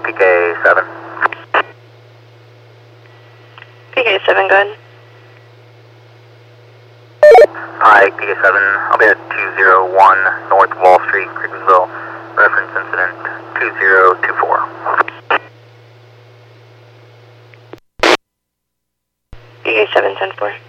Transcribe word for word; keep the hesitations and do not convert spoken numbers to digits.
P K seven. P K seven, go ahead. Hi, P K seven. I'll be at two zero one North Wall Street, Crickensville. Reference incident two zero two four. P K seven, ten four.